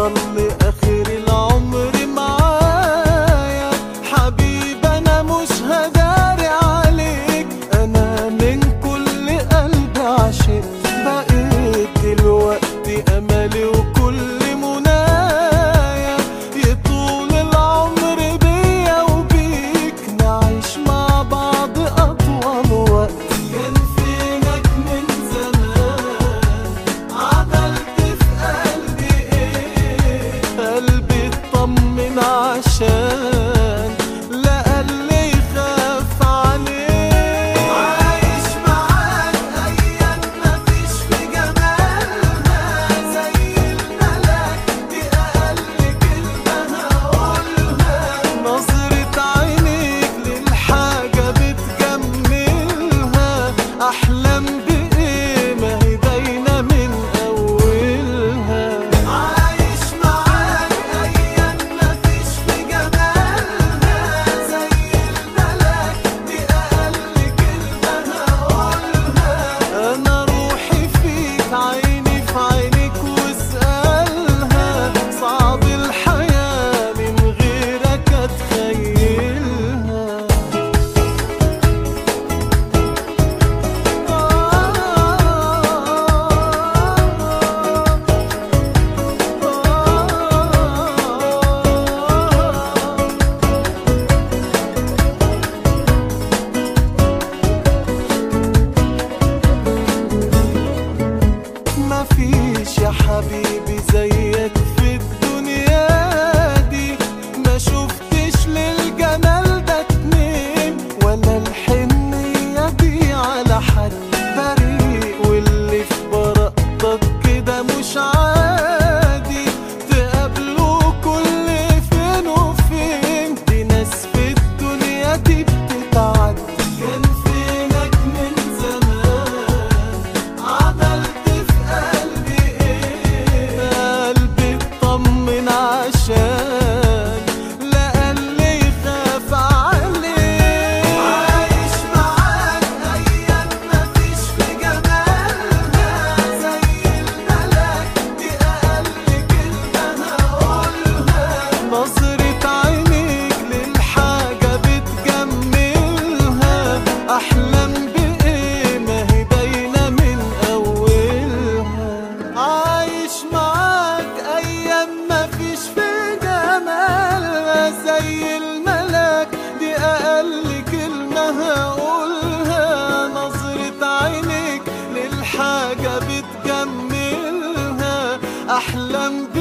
هتفضل لآخر العمر معايا حبيبي، أنا مش هداري عليك، أنا من كل قلبي عشقت، بقيت دلوقتي أملي وكل منايا يطول العمر بيا وبيك، نعيش مع بعض أطول وقت. كان فينك من زمان، عملت في قلبي إيه؟ قلبي اطمن عشان لقى اللي يخاف عليه. عايش معاك أيام مفيش في جمالها زي الملاك، دي أقل كلمة هقولها، نظرة عينيك للحاجة بتجملها، أحلام بإيه ما هي باينة من أولها. عايش معاك أيام مفيش في جمالها زي الملاك، دي أقل كلمة هقولها، أنا روحي فيك عيني في عينيك واسألها، صعب الحياة من غيرك أتخيلها. مفيش يا حبيبي زيك في الدنيا دي، ما شفتش للجمال ده اتنين، ولا الحنية دي على حد، بريء واللي في براءتك كده مش عادي، تقابله كل فين وفين، دي ناس في الدنيا دي بتتعدي. كان فينك من زمان، عملت في قلبي إيه؟ قلبي اطمن عشان لقى اللي يخاف عليه. عايش معاك أيام مفيش في جمالها زي الملاك، دي أقل كلمة هقولها، نظرة عينيك للحاجة بتجملها، أحلام بإيه ما هي باينة من أولها. عايش معاك أيام مفيش في جمالها زي الملاك، دي أقل كلمة هقولها، نظرة عينيك للحاجة بتجملها، أحلام